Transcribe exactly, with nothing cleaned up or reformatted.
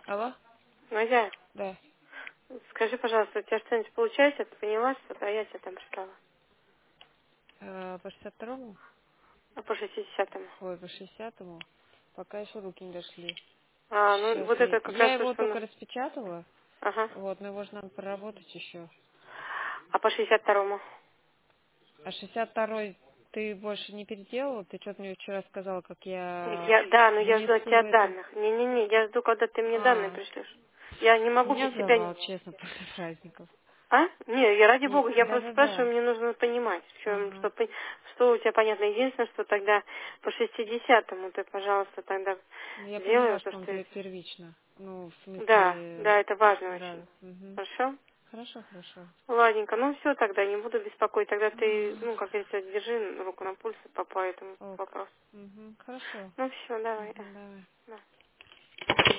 Алло? Надя, Да. скажи, пожалуйста, у тебя что-нибудь получается? Ты поняла что-то, а я тебе там прислала? Э, по шестьдесят второму? А по шестидесятому? Ой, по шестидесятому? Пока еще руки не дошли. А, ну Сейчас вот я... это как раз Я то, его что... только Ну, распечатала. ага. Вот, но его же надо проработать еще. А по шестьдесят второму? А шестьдесят второй ты больше не переделала? Ты что-то мне вчера сказала, как я Я, да, но я жду от внесу тебя это. данных. Не-не-не, я жду, когда ты мне данные А, пришлешь. Я не могу меня без тебя... не- завал, честно, после праздников. А? Не, я ради И- бога, я просто Да-да-да. спрашиваю, мне нужно понимать, что, Ага. что, пон- что у тебя понятно. Единственное, что тогда по шестидесятому ты, пожалуйста, тогда Ну, я сделай поняла, то, что он что... будет первично. Ну, в Да, смысле, да, это важно очень. да. Угу. Хорошо? Хорошо, хорошо. Ладненько, ну все тогда, не буду беспокоить. Тогда ты, ну, как говорится, держи руку на пульсе по, по этому Ок. вопросу. Угу. Хорошо. Ну все, давай. Угу, давай. Да.